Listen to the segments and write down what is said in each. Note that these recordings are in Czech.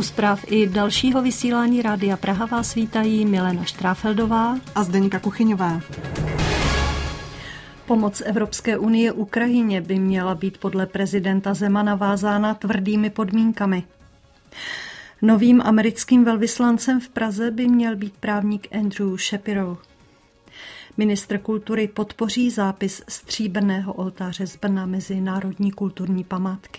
U zpráv i dalšího vysílání Rádia Praha vás vítají Milena Štráfeldová a Zdeňka Kuchyňová. Pomoc Evropské unie Ukrajině by měla být podle prezidenta Zemana vázána tvrdými podmínkami. Novým americkým velvyslancem v Praze by měl být právník Andrew Shapiro. Ministr kultury podpoří zápis stříbrného oltáře z Brna mezi národní kulturní památky.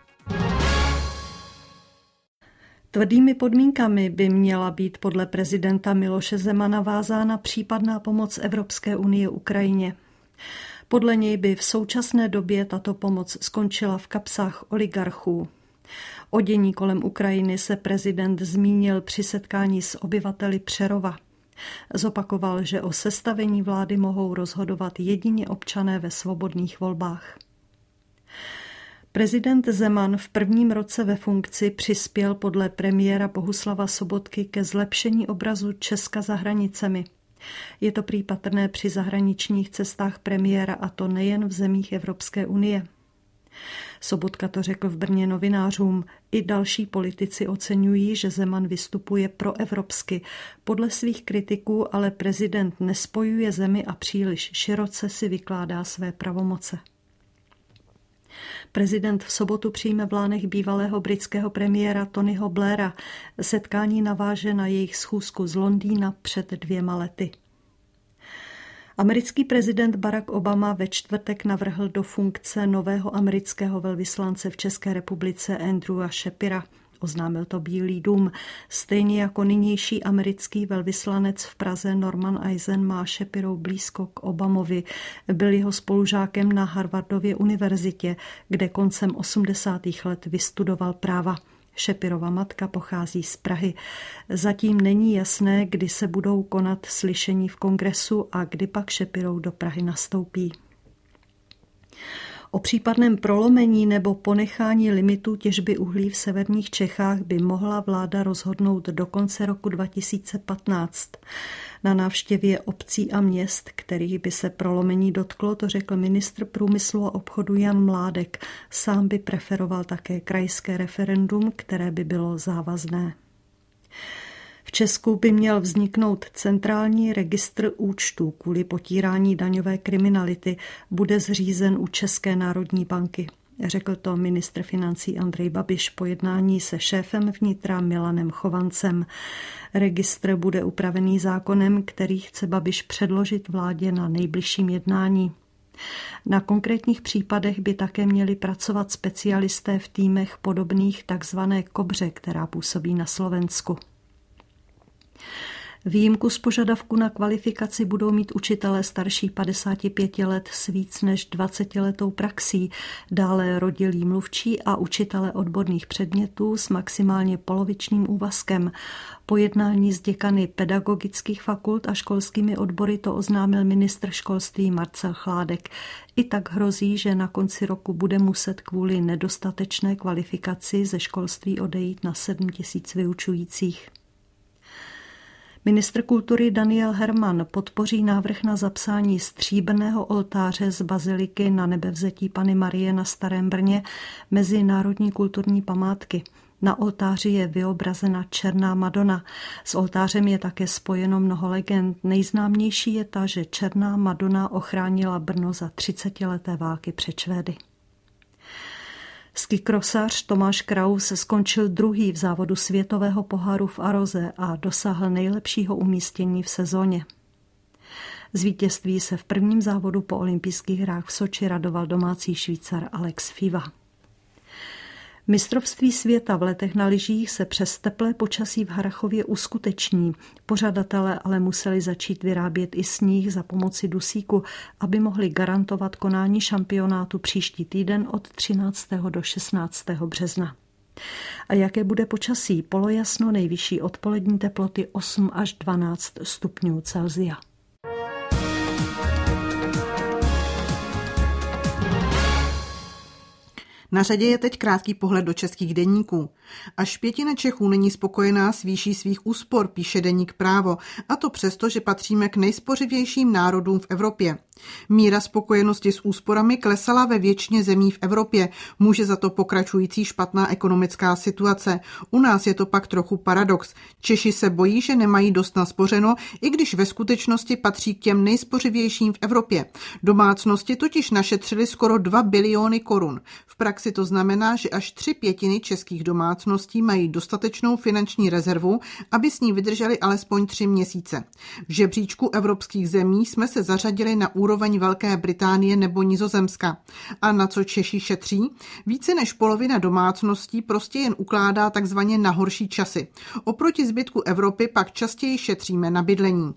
Tvrdými podmínkami by měla být podle prezidenta Miloše Zemana vázána případná pomoc Evropské unie Ukrajině. Podle něj by v současné době tato pomoc skončila v kapsách oligarchů. O dění kolem Ukrajiny se prezident zmínil při setkání s obyvateli Přerova. Zopakoval, že o sestavení vlády mohou rozhodovat jedině občané ve svobodných volbách. Prezident Zeman v prvním roce ve funkci přispěl podle premiéra Bohuslava Sobotky ke zlepšení obrazu Česka za hranicemi. Je to prý patrné při zahraničních cestách premiéra, a to nejen v zemích Evropské unie. Sobotka to řekl v Brně novinářům. I další politici oceňují, že Zeman vystupuje proevropsky. Podle svých kritiků ale prezident nespojuje zemi a příliš široce si vykládá své pravomoce. Prezident v sobotu přijme v Lánech bývalého britského premiéra Tonyho Blaira. Setkání naváže na jejich schůzku z Londýna před 2 lety. Americký prezident Barack Obama ve čtvrtek navrhl do funkce nového amerického velvyslance v České republice Andrewa Shapira. Oznámil to Bílý dům. Stejně jako nynější americký velvyslanec v Praze Norman Eisen má Shapiro blízko k Obamovi. Byl jeho spolužákem na Harvardově univerzitě, kde koncem 80. let vystudoval práva. Shapirova matka pochází z Prahy. Zatím není jasné, kdy se budou konat slyšení v kongresu a kdy pak Shapiro do Prahy nastoupí. O případném prolomení nebo ponechání limitů těžby uhlí v severních Čechách by mohla vláda rozhodnout do konce roku 2015. Na návštěvě obcí a měst, kterých by se prolomení dotklo, to řekl ministr průmyslu a obchodu Jan Mládek. Sám by preferoval také krajské referendum, které by bylo závazné. V Česku by měl vzniknout centrální registr účtů kvůli potírání daňové kriminality. Bude zřízen u České národní banky. Řekl to ministr financí Andrej Babiš po jednání se šéfem vnitra Milanem Chovancem. Registr bude upravený zákonem, který chce Babiš předložit vládě na nejbližším jednání. Na konkrétních případech by také měli pracovat specialisté v týmech podobných takzvané Kobře, která působí na Slovensku. Výjimku z požadavku na kvalifikaci budou mít učitelé starší 55 let s víc než 20letou praxí, dále rodilí mluvčí a učitelé odborných předmětů s maximálně polovičním úvazkem. Po jednání s děkany pedagogických fakult a školskými odbory to oznámil ministr školství Marcel Chládek. I tak hrozí, že na konci roku bude muset kvůli nedostatečné kvalifikaci ze školství odejít na 7 000 vyučujících. Ministr kultury Daniel Herman podpoří návrh na zapsání stříbrného oltáře z baziliky Na Nebevzetí Panny Marie na Starém Brně mezi národní kulturní památky. Na oltáři je vyobrazena Černá Madona. S oltářem je také spojeno mnoho legend. Nejznámější je ta, že Černá Madona ochránila Brno za 30leté války před Švédy. Skikrosař Tomáš Kraus skončil druhý v závodu světového poháru v Aroze a dosáhl nejlepšího umístění v sezóně. Z vítězství se v prvním závodu po olympijských hrách v Soči radoval domácí Švýcar Alex Fiva. Mistrovství světa v letech na lyžích se přes teplé počasí v Harrachově uskuteční. Pořadatelé ale museli začít vyrábět i sníh za pomoci dusíku, aby mohli garantovat konání šampionátu příští týden od 13. do 16. března. A jaké bude počasí? Polojasno, nejvyšší odpolední teploty 8 až 12 stupňů Celsia. Na řadě je teď krátký pohled do českých deníků. Až pětina Čechů není spokojená s výší svých úspor, píše deník Právo, a to přesto, že patříme k nejspořivějším národům v Evropě. Míra spokojenosti s úsporami klesala ve většině zemí v Evropě. Může za to pokračující špatná ekonomická situace. U nás je to pak trochu paradox. Češi se bojí, že nemají dost naspořeno, i když ve skutečnosti patří k těm nejspořivějším v Evropě. Domácnosti totiž našetřily skoro 2 biliony korun. V praxi to znamená, že až 3/5 českých domácností mají dostatečnou finanční rezervu, aby s ní vydrželi alespoň 3 měsíce. V žebříčku evropských zemí jsme se zařadili na úroveň Velké Británie nebo Nizozemska. A na co Češi šetří? Více než polovina domácností prostě jen ukládá takzvaně na horší časy. Oproti zbytku Evropy pak častěji šetříme na bydlení.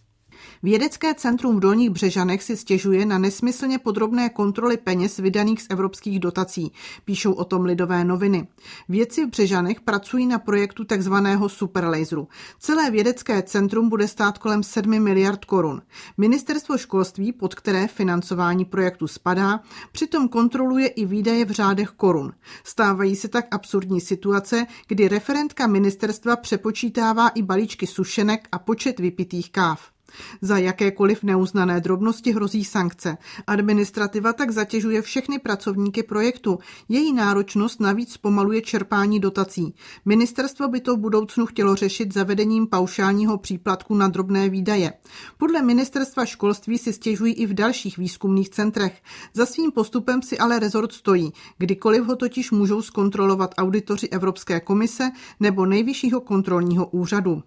Vědecké centrum v Dolních Břežanech si stěžuje na nesmyslně podrobné kontroly peněz vydaných z evropských dotací. Píšou o tom Lidové noviny. Vědci v Břežanech pracují na projektu takzvaného superlaseru. Celé vědecké centrum bude stát kolem 7 miliard korun. Ministerstvo školství, pod které financování projektu spadá, přitom kontroluje i výdaje v řádech korun. Stávají se tak absurdní situace, kdy referentka ministerstva přepočítává i balíčky sušenek a počet vypitých káv. Za jakékoliv neuznané drobnosti hrozí sankce. Administrativa tak zatěžuje všechny pracovníky projektu. Její náročnost navíc zpomaluje čerpání dotací. Ministerstvo by to v budoucnu chtělo řešit zavedením paušálního příplatku na drobné výdaje. Podle ministerstva školství si stěžují i v dalších výzkumných centrech. Za svým postupem si ale rezort stojí. Kdykoliv ho totiž můžou zkontrolovat auditoři Evropské komise nebo Nejvyššího kontrolního úřadu.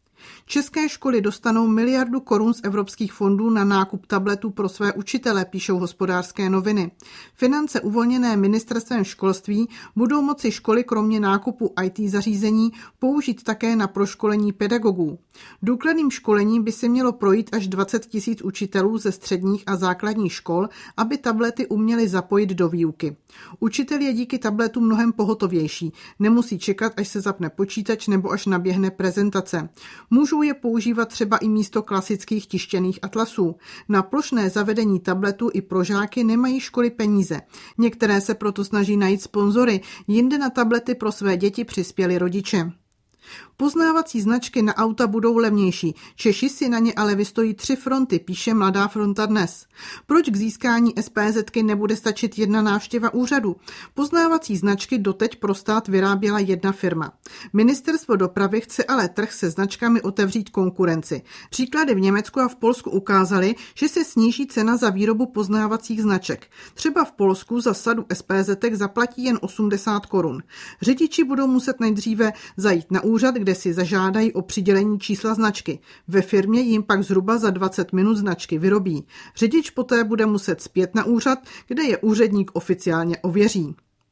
České školy dostanou 1 miliardu korun z evropských fondů na nákup tabletů pro své učitele, píšou Hospodářské noviny. Finance uvolněné ministerstvem školství budou moci školy kromě nákupu IT zařízení použít také na proškolení pedagogů. Důkladným školením by se mělo projít až 20 000 učitelů ze středních a základních škol, aby tablety uměli zapojit do výuky. Učitel je díky tabletu mnohem pohotovější. Nemusí čekat, až se zapne počítač nebo až naběhne prezentace. Můžou je používat třeba i místo klasických tištěných atlasů. Na plošné zavedení tabletu i pro žáky nemají školy peníze. Některé se proto snaží najít sponzory, jinde na tablety pro své děti přispěli rodiče. Poznávací značky na auta budou levnější. Češi si na ně ale vystojí 3 fronty, píše Mladá fronta dnes. Proč k získání SPZ-ky nebude stačit jedna návštěva úřadu? Poznávací značky doteď pro stát vyráběla jedna firma. Ministerstvo dopravy chce ale trh se značkami otevřít konkurenci. Příklady v Německu a v Polsku ukázaly, že se sníží cena za výrobu poznávacích značek. Třeba v Polsku za sadu SPZ-ek zaplatí jen 80 korun. Řidiči budou muset nejdříve zajít na úřad, kde si zažádají o přidělení čísla značky. Ve firmě jim pak zhruba za 20 minut značky vyrobí. Řidič poté bude muset zpět na úřad, kde je úředník oficiálně ověří.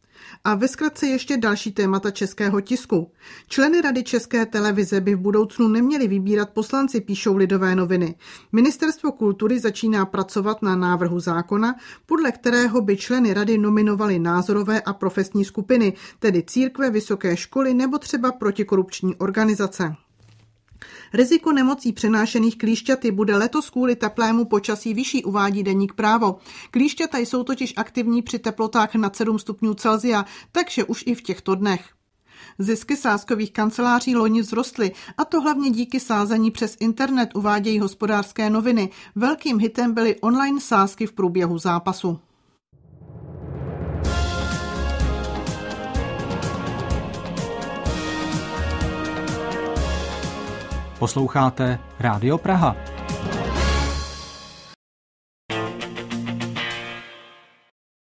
A ve zkratce ještě další témata českého tisku. Členy Rady České televize by v budoucnu neměli vybírat poslanci, píšou Lidové noviny. Ministerstvo kultury začíná pracovat na návrhu zákona, podle kterého by členy rady nominovali názorové a profesní skupiny, tedy církve, vysoké školy nebo třeba protikorupční organizace. Riziko nemocí přenášených klíšťaty bude letos kvůli teplému počasí vyšší, uvádí deník Právo. Klíšťata jsou totiž aktivní při teplotách nad 7 stupňů Celsia, takže už i v těchto dnech. Zisky sázkových kanceláří loni vzrostly, a to hlavně díky sázení přes internet, uvádějí Hospodářské noviny. Velkým hitem byly online sázky v průběhu zápasu. Posloucháte Rádio Praha.